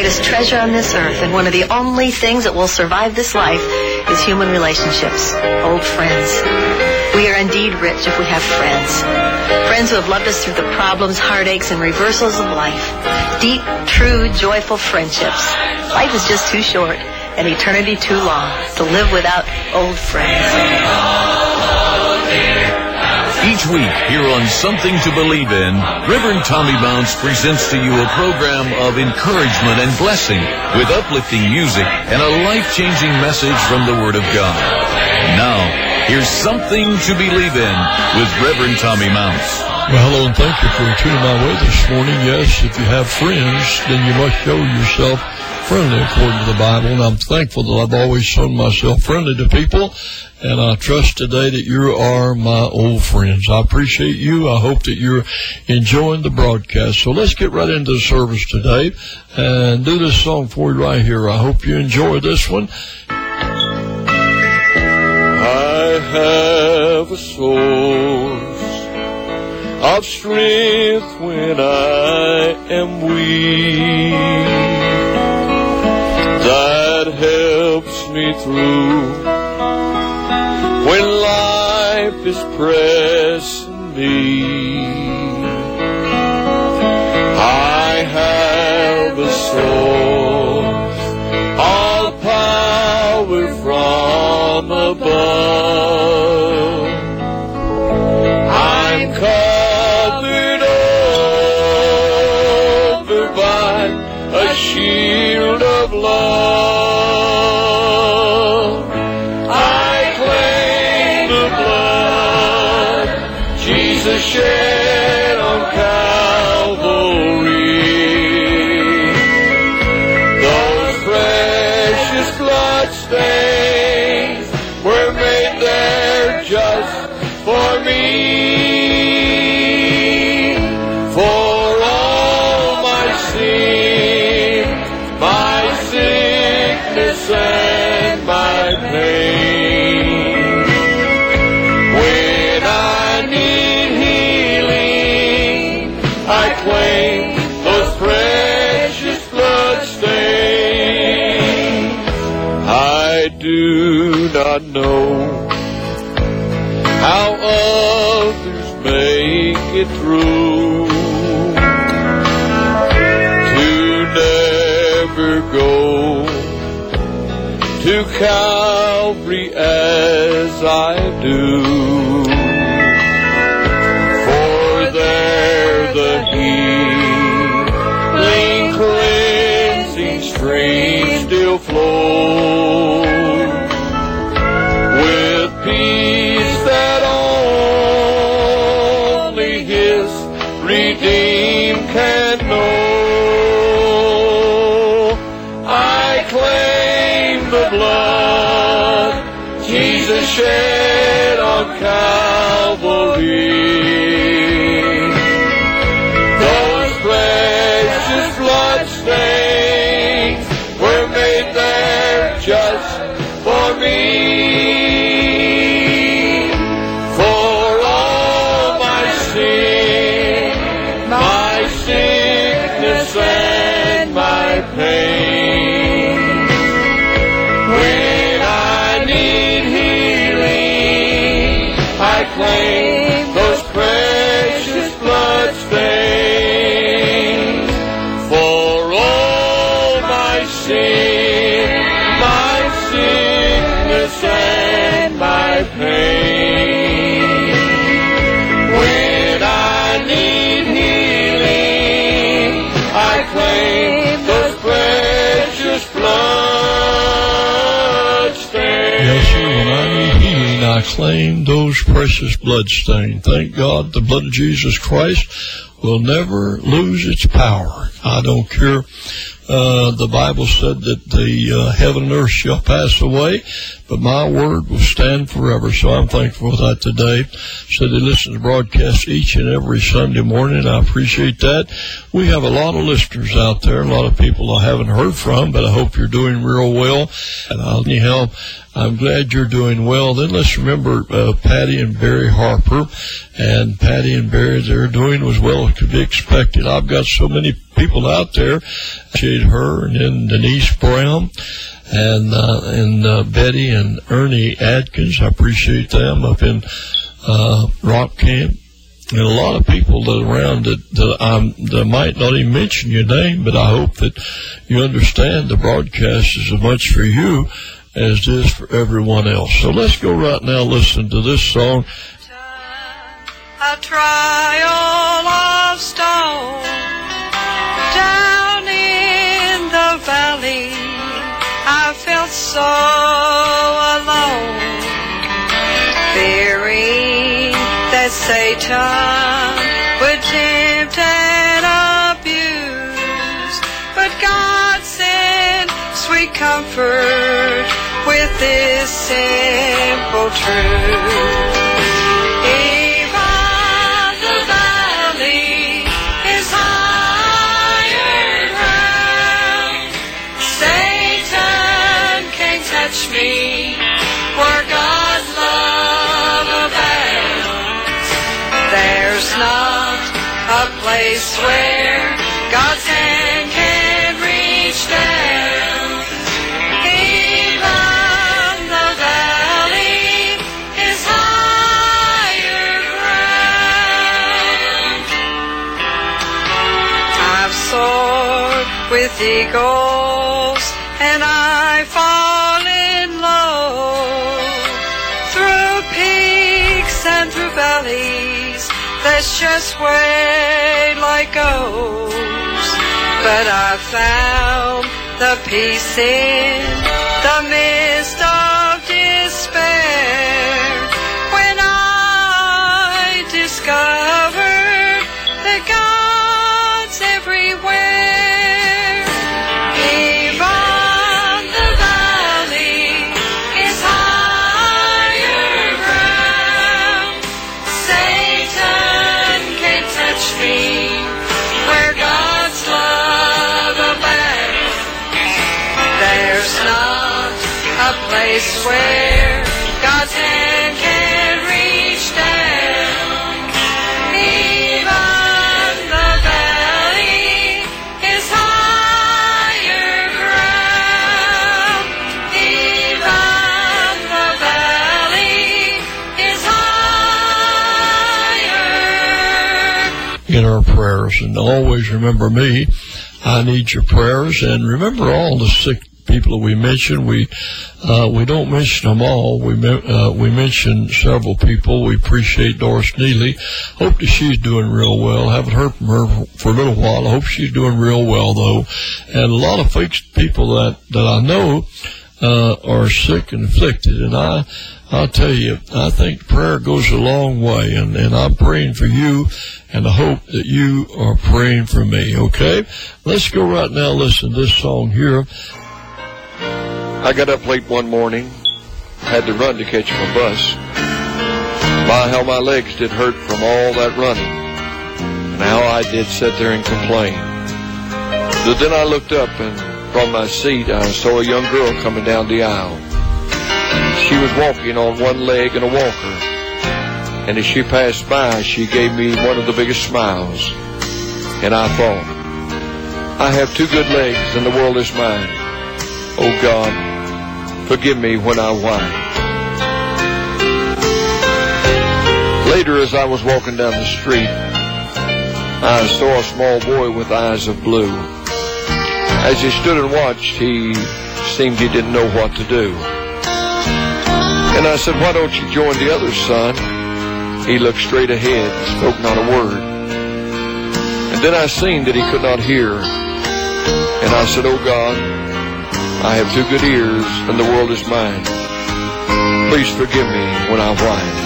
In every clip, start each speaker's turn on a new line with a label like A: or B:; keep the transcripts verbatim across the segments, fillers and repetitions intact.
A: greatest treasure on this earth, and one of the only things that will survive this life is human relationships, old friends. We are indeed rich if we have friends. Friends who have loved us through the problems, heartaches, and reversals of life. Deep, true, joyful friendships. Life is just too short, and eternity too long, to live without old friends.
B: Each week, here on Something to Believe In, Reverend Tommy Bounce presents to you a program of encouragement and blessing with uplifting music and a life-changing message from the Word of God. Now, here's Something to Believe In with Reverend Tommy Bounce.
C: Well, hello, and thank you for tuning my way this morning. Yes, if you have friends, then you must show yourself friendly according to the Bible, and I'm thankful that I've always shown myself friendly to people, and I trust today that you are my old friends. I appreciate you. I hope that you're enjoying the broadcast. So let's get right into the service today and do this song for you right here. I hope you enjoy this one.
D: I have a source of strength when I am weak, that helps me through when life is pressing me. I have a source of power from above. I'm covered over by a shield of love. I claim the blood Jesus shed on Calvary. Those precious blood stains were made there just for me. For all my sin, my sickness and my pain. When I need healing, I claim those precious blood stains. I do not know how others make it through, to never go to Calvary as I do. For there the healing, cleansing stream still flows with peace that only His redeemed can know. I claim the blood Jesus shed on Calvary. Those precious blood stains were made there just for me. For all my sin, my sickness and my pain. When I need healing, I claim those precious blood stains. For all my sin, my sickness and my pain. When I need healing, I claim those precious blood stains.
C: Yes, sir, when I need healing, I claim those precious blood stains. Thank God the blood of Jesus Christ will never lose its power. I don't care. Uh, the Bible said that the uh, heaven and earth shall pass away, but my word will stand forever. So I'm thankful for that today. So they listen to broadcasts each and every Sunday morning. I appreciate that. We have a lot of listeners out there, a lot of people I haven't heard from, but I hope you're doing real well. And uh, anyhow, I'm glad you're doing well. Then let's remember uh, Patty and Barry Harper. And Patty and Barry, they're doing as well as could be expected. I've got so many people out there. Appreciate her, and then Denise Brown, and uh, and uh, Betty and Ernie Adkins. I appreciate them up in uh, Rock Camp. And a lot of people that are around that, that, I'm, that might not even mention your name, but I hope that you understand the broadcast is as much for you as it is for everyone else. So let's go right now listen to this song.
E: A trial of stone down in the valley, I felt so alone, fearing that Satan would tempt and abuse, but God sent sweet comfort with this simple truth. Even the valley is higher ground, Satan can't touch me where God's love abounds. There's not a place where God's hand can reach down. Even the valley is higher ground. I've soared with eagles and I've fallen low through peaks and through valleys. That's just where life goes. But I found the peace in the midst of despair when I discovered that God's everywhere. Even the valley is higher ground, Satan can't touch me where God's love abounds. There's not a place where God's hand can reach down. Even the valley is higher ground. Even the valley is higher.
C: In our prayers, and always remember me. I need your prayers, and remember all the sick people that we mentioned. We uh, we don't mention them all. We uh, we mention several people. We appreciate Doris Neely. Hope that she's doing real well. Haven't heard from her for a little while. I hope she's doing real well though. And a lot of folks, people that that I know uh, are sick and afflicted, and I. I'll tell you, I think prayer goes a long way, and, and I'm praying for you, and I hope that you are praying for me, okay? Let's go right now listen to this song here.
F: I got up late one morning, had to run to catch my bus. My, how my legs did hurt from all that running, and how I did sit there and complain. But then I looked up, and from my seat I saw a young girl coming down the aisle. She was walking on one leg in a walker, and as she passed by, she gave me one of the biggest smiles. And I thought, I have two good legs, and the world is mine. Oh God, forgive me when I whine. Later, as I was walking down the street, I saw a small boy with eyes of blue. As he stood and watched, he seemed he didn't know what to do. And I said, why don't you join the others, son? He looked straight ahead and spoke not a word. And then I seen that he could not hear. And I said, oh God, I have two good ears and the world is mine. Please forgive me when I whine.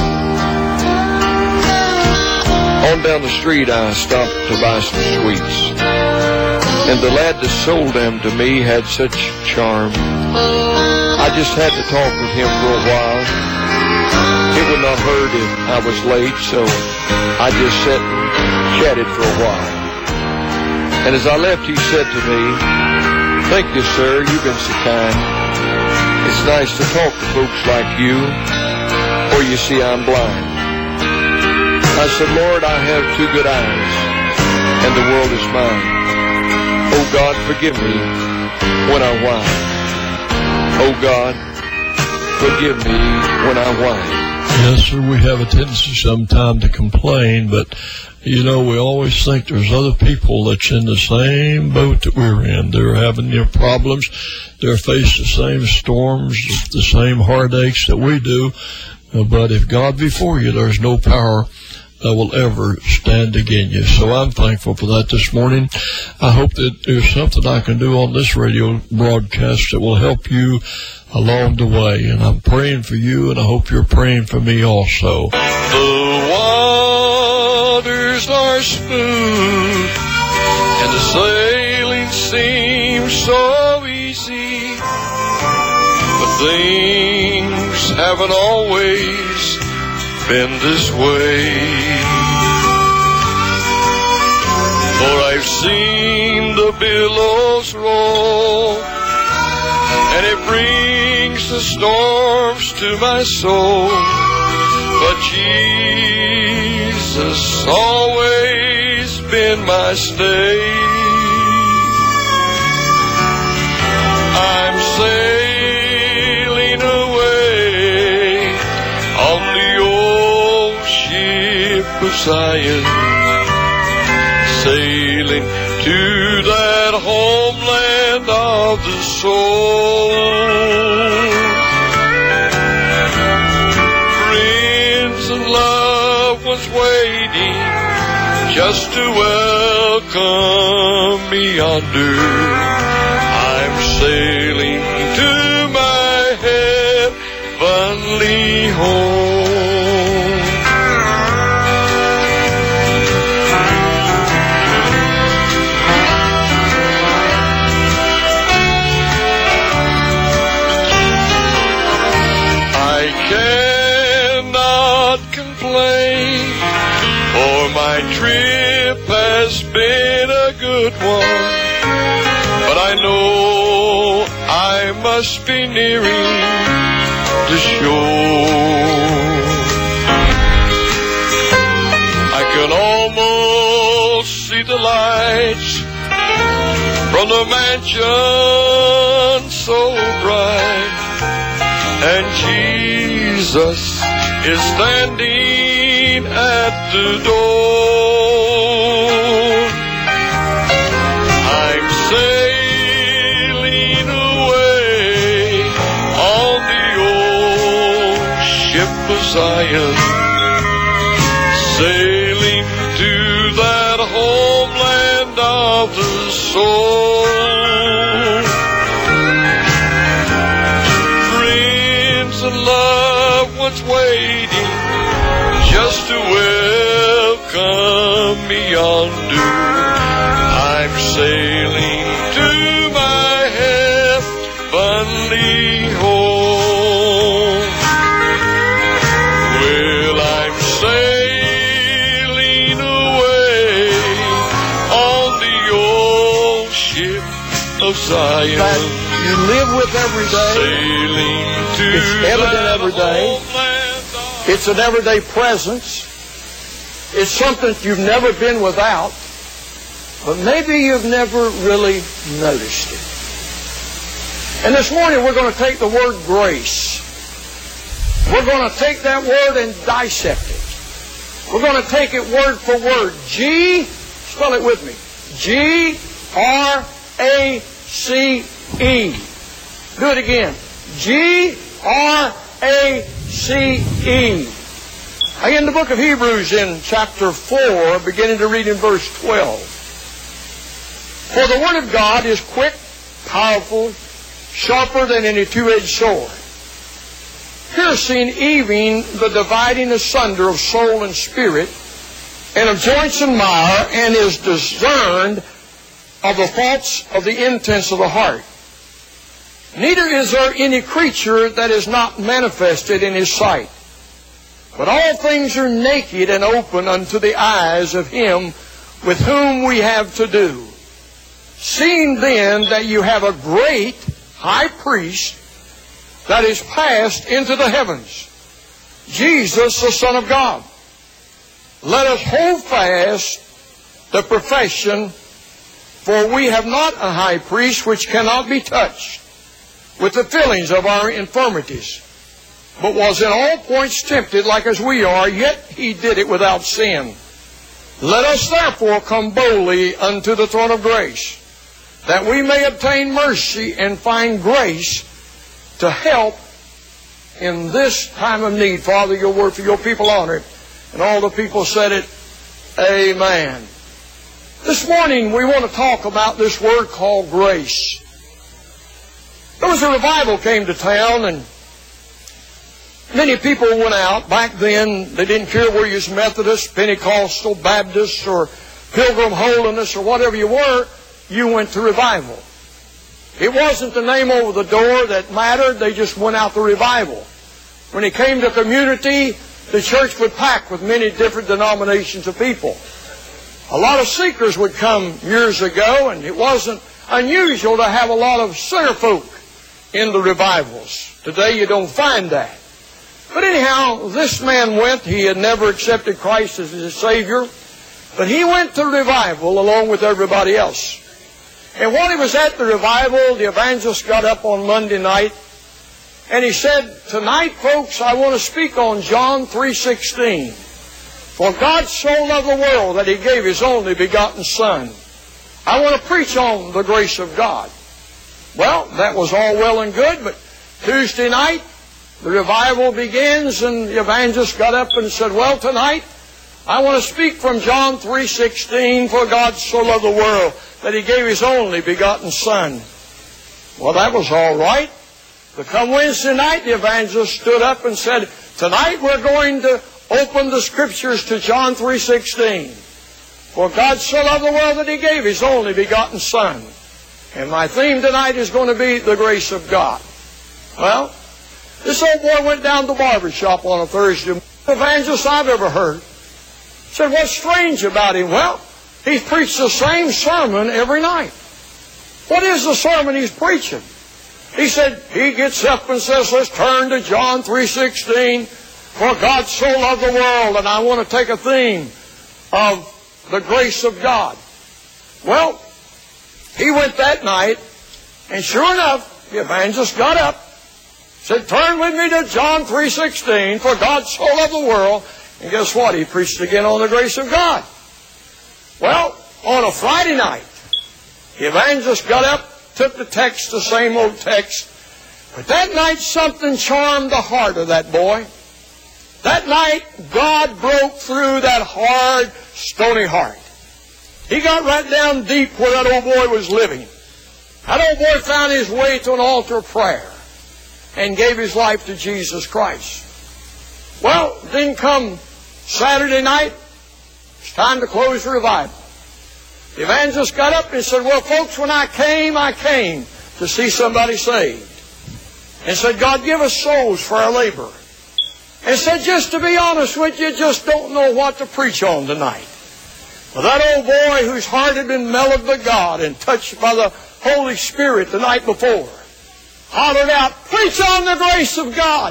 F: On down the street I stopped to buy some sweets. And the lad that sold them to me had such charm. I just had to talk with him for a while. It would not hurt if I was late, so I just sat and chatted for a while. And as I left, he said to me, thank you, sir, you've been so kind. It's nice to talk to folks like you, for you see I'm blind. I said, Lord, I have two good eyes, and the world is mine. Oh God, forgive me when I whine. Oh God, forgive me when I whine.
C: Yes, sir, we have a tendency sometimes to complain, but, you know, we always think there's other people that's in the same boat that we're in. They're having their problems. They're facing the same storms, the same heartaches that we do. But if God be for you, there's no power that will ever stand against you. So I'm thankful for that this morning. I hope that there's something I can do on this radio broadcast that will help you along the way. And I'm praying for you, and I hope you're praying for me also.
F: The waters are smooth, and the sailing seems so easy, but things haven't always been this way. For I've seen the billows roll, and it brings the storms to my soul. But Jesus always been my stay. I'm sailing away on the old ship of Zion, sailing to that homeland of the soul. Friends and loved ones waiting just to welcome me yonder. I'm sailing to my heavenly home. For my trip has been a good one, but I know I must be nearing the shore. I can almost see the lights from the mansion so bright, and Jesus is standing at the door. I'm sailing away on the old ship of Zion, sailing to that homeland of the soul. Friends and loved ones waiting just to welcome me yonder. I'm sailing to my heavenly home. Well, I'm sailing away on the old ship of Zion,
G: that you live with every day.
F: Sailing to
G: it's evident every day. It's an everyday presence. It's something you've never been without, but maybe you've never really noticed it. And this morning we're going to take the word grace. We're going to take that word and dissect it. We're going to take it word for word. G, spell it with me. G R A C E. Do it again. G R A C E. In the book of Hebrews in chapter four, beginning to read in verse twelve. For the word of God is quick, powerful, sharper than any two-edged sword, piercing even the dividing asunder of soul and spirit, and of joints and marrow, and is discerned of the thoughts of the intents of the heart. Neither is there any creature that is not manifested in His sight, but all things are naked and open unto the eyes of Him with whom we have to do. Seeing then that you have a great high priest that is passed into the heavens, Jesus, the Son of God, let us hold fast the profession For we have not a high priest which cannot be touched with the feelings of our infirmities, but was in all points tempted like as we are, yet he did it without sin. Let us therefore come boldly unto the throne of grace, that we may obtain mercy and find grace to help in this time of need. Father, your word for your people honor it. And all the people said it, amen. This morning we want to talk about this word called grace. There was a revival came to town, and many people went out. Back then, they didn't care whether you was Methodist, Pentecostal, Baptist, or Pilgrim Holiness, or whatever you were, you went to revival. It wasn't the name over the door that mattered. They just went out to revival. When it came to community, the church would pack with many different denominations of people. A lot of seekers would come years ago, and it wasn't unusual to have a lot of sinner folk in the revivals. Today you don't find that. But anyhow, this man went. He had never accepted Christ as his Savior, but he went to revival along with everybody else. And while he was at the revival, the evangelist got up on Monday night, and he said, tonight, folks, I want to speak on John three sixteen. For God so loved the world that He gave His only begotten Son. I want to preach on the grace of God. Well, that was all well and good, but Tuesday night, the revival begins, and the evangelist got up and said, well, tonight, I want to speak from John three sixteen, for God so loved the world that He gave His only begotten Son. Well, that was all right. But come Wednesday night, the evangelist stood up and said, tonight we're going to open the Scriptures to John three sixteen. For God so loved the world that He gave His only begotten Son. And my theme tonight is going to be the grace of God. Well, this old boy went down to the barber shop on a Thursday. The evangelist I've ever heard said, what's strange about him? Well, he's preached the same sermon every night. What is the sermon he's preaching? He said, he gets up and says, let's turn to John three sixteen. For God so loved the world, and I want to take a theme of the grace of God. Well, he went that night, and sure enough, the evangelist got up, said, turn with me to John three sixteen, for God so loved the world. And guess what? He preached again on the grace of God. Well, on a Friday night, the evangelist got up, took the text, the same old text. But that night, something charmed the heart of that boy. That night, God broke through that hard, stony heart. He got right down deep where that old boy was living. That old boy found his way to an altar of prayer and gave his life to Jesus Christ. Well, then come Saturday night, it's time to close the revival. The evangelist got up and said, well, folks, when I came, I came to see somebody saved. And said, God, give us souls for our labor. And said, just to be honest with you, just don't know what to preach on tonight. Well, that old boy whose heart had been mellowed by God and touched by the Holy Spirit the night before hollered out, preach on the grace of God.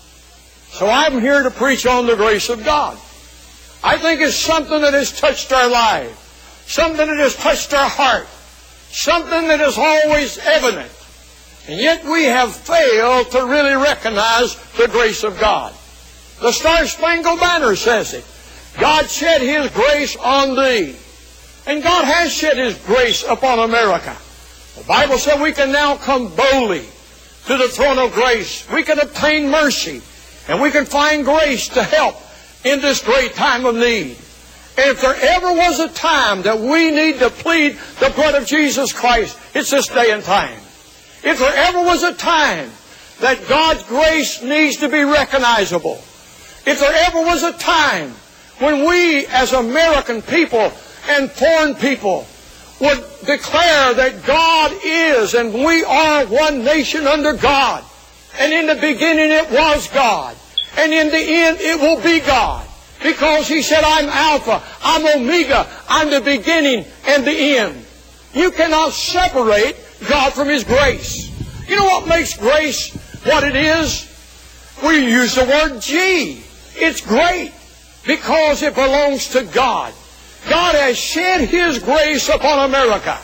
G: So I'm here to preach on the grace of God. I think it's something that has touched our life, something that has touched our heart, something that is always evident. And yet we have failed to really recognize the grace of God. The Star-Spangled Banner says it. God shed His grace on thee. And God has shed His grace upon America. The Bible said we can now come boldly to the throne of grace. We can obtain mercy. And we can find grace to help in this great time of need. And if there ever was a time that we need to plead the blood of Jesus Christ, it's this day and time. If there ever was a time that God's grace needs to be recognizable, if there ever was a time when we as American people and foreign people would declare that God is and we are one nation under God, and in the beginning it was God, and in the end it will be God, because He said, I'm Alpha, I'm Omega, I'm the beginning and the end. You cannot separate God from His grace. You know what makes grace what it is? We use the word G. It's great because it belongs to God. God has shed His grace upon America.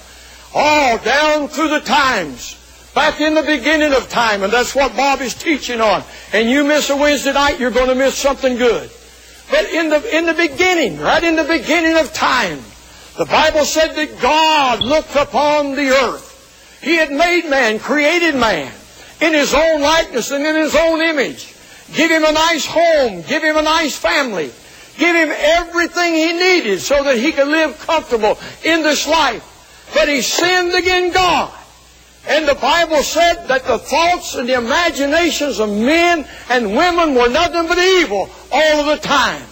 G: all down through the times. Back in the beginning of time, and that's what Bob is teaching on. And you miss a Wednesday night, you're going to miss something good. But in the, in the beginning, right in the beginning of time, the Bible said that God looked upon the earth. He had made man, created man, in His own likeness and in His own image. Give him a nice home, give him a nice family, give him everything he needed so that he could live comfortable in this life. But he sinned against God. And the Bible said that the thoughts and the imaginations of men and women were nothing but evil all of the time.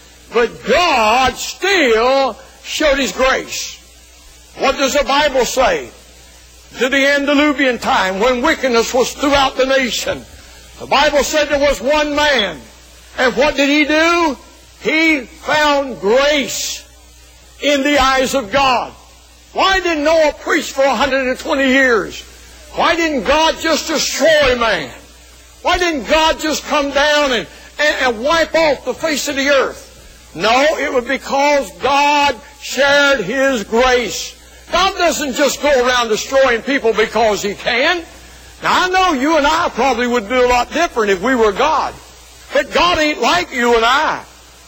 G: But God still showed His grace. What does the Bible say? To the antediluvian time, when wickedness was throughout the nation, the Bible said there was one man. And what did he do? He found grace in the eyes of God. Why didn't Noah preach for one hundred twenty years? Why didn't God just destroy man? Why didn't God just come down and, and, and wipe off the face of the earth? No, it was because God shared His grace. God doesn't just go around destroying people because He can. Now, I know you and I probably would do a lot different if we were God. But God ain't like you and I.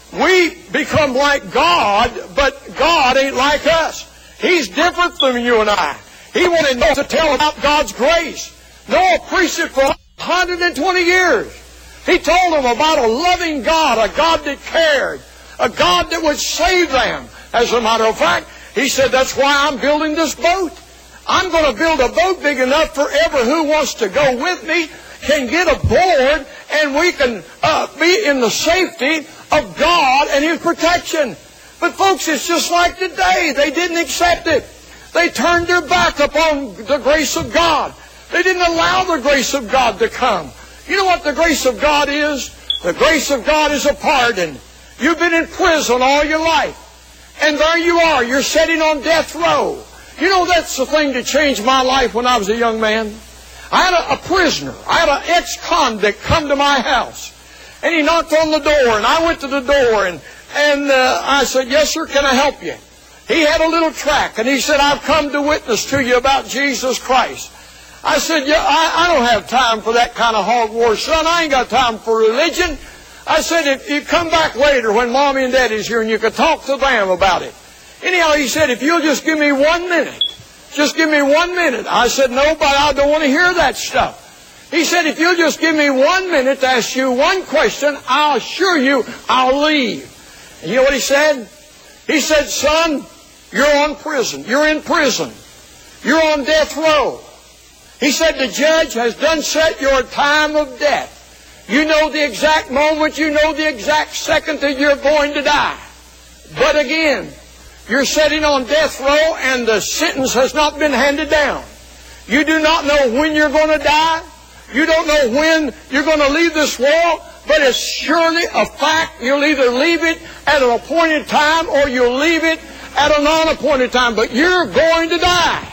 G: We become like God, but God ain't like us. He's different from you and I. He wanted Noah to tell about God's grace. Noah preached it for one hundred twenty years. He told them about a loving God, a God that cared, a God that would save them. As a matter of fact, he said, that's why I'm building this boat. I'm going to build a boat big enough for ever who wants to go with me can get aboard, and we can uh, be in the safety of God and His protection. But folks, it's just like today. They didn't accept it. They turned their back upon the grace of God. They didn't allow the grace of God to come. You know what the grace of God is? The grace of God is a pardon. You've been in prison all your life. And there you are. You're sitting on death row. You know, that's the thing that changed my life when I was a young man. I had a, a prisoner. I had an ex-convict come to my house. And he knocked on the door, and I went to the door, and, and uh, I said, yes, sir, can I help you? He had a little tract, and he said, I've come to witness to you about Jesus Christ. I said, yeah, I, I don't have time for that kind of hogwash, son. I ain't got time for religion. I said, if you come back later when Mommy and Daddy's here and you can talk to them about it. Anyhow, he said, if you'll just give me one minute, just give me one minute. I said, no, but I don't want to hear that stuff. He said, if you'll just give me one minute to ask you one question, I'll assure you I'll leave. And you know what he said? He said, son, you're on prison. You're in prison. You're on death row. He said, the judge has done set your time of death. You know the exact moment, you know the exact second that you're going to die. But again, you're sitting on death row and the sentence has not been handed down. You do not know when you're going to die. You don't know when you're going to leave this world. But it's surely a fact. You'll either leave it at an appointed time or you'll leave it at a non-appointed time. But you're going to die.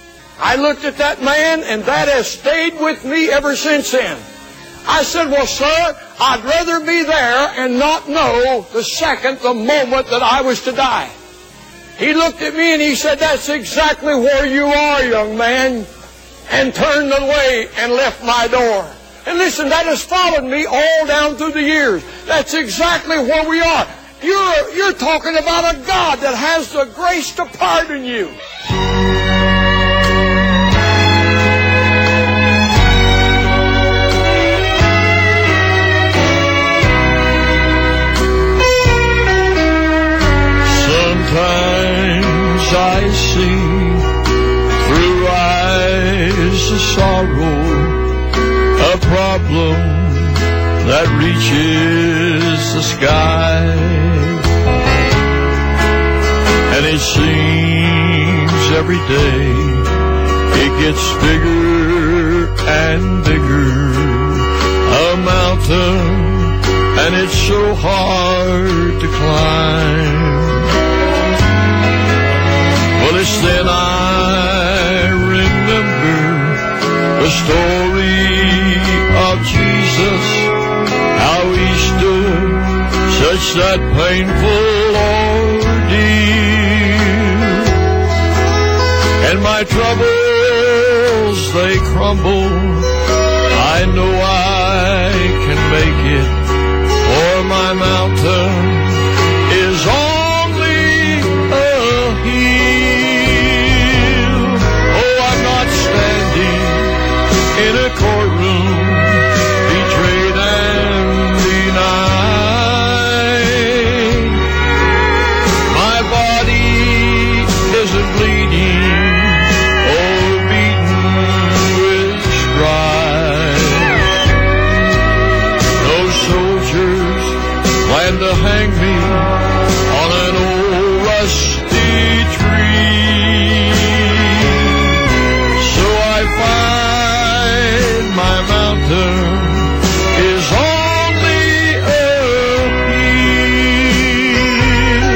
G: I looked at that man, and that has stayed with me ever since then. I said, well, sir, I'd rather be there and not know the second, the moment that I was to die. He looked at me and he said, that's exactly where you are, young man, and turned away and left my door. And listen, that has followed me all down through the years. That's exactly where we are. You're, you're talking about a God that has the grace to pardon you.
C: Sometimes I see through eyes of sorrow a problem that reaches the sky, and it seems every day it gets bigger and bigger, a mountain, and it's so hard to climb. Well, it's then I remember the story of Jesus, how He stood such that painful ordeal. and my troubles, they crumble. I know I can make it, for my mountain is only a hill. Oh, I'm not standing in a courtroom, betrayed and denied. My body isn't bleeding, oh, beaten with stripes. No soldiers plan to hang me on an old rusty tree. So I find my mountain is only a hill.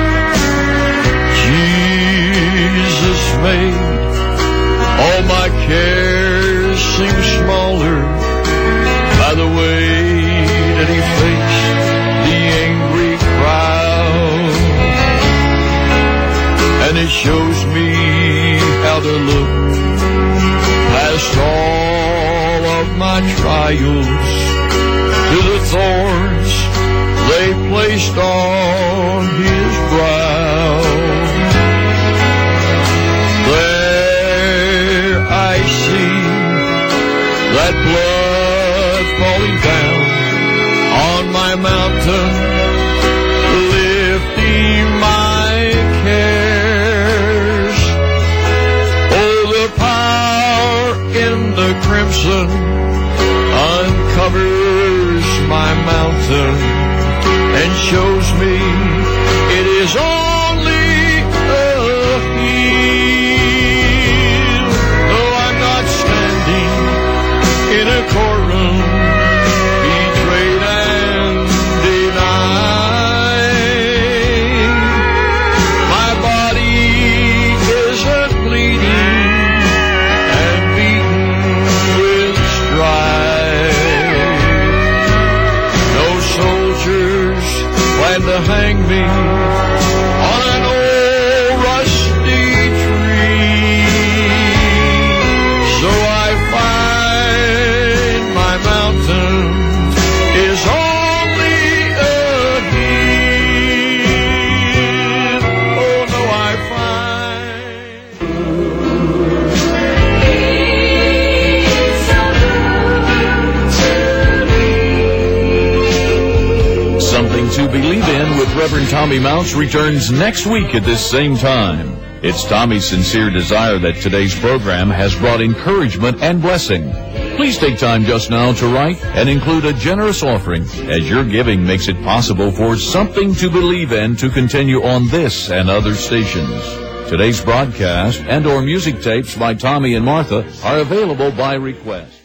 C: Jesus made all my cares seem smaller by the way that he faced the angry crowd. And it shows me how to look past all of my trials to the thorns they placed on his brow. There I see that blood falling down on my mountain, lifting my cares. Oh, the power in the crimson uncovers my mountain and shows me it is only a hill. No, I'm not standing in a courtroom, betrayed and denied. My body isn't bleeding and beaten with stripes. No soldiers plan to hang me on an old rusty tree. So I find my mountain is only a hill. Oh, no, I find.
B: Something to Believe In with Reverend Tommy Mounts returns next week at this same time. It's Tommy's sincere desire that today's program has brought encouragement and blessing. Please take time just now to write and include a generous offering, as your giving makes it possible for Something to Believe In to continue on this and other stations. Today's broadcast and or music tapes by Tommy and Martha are available by request.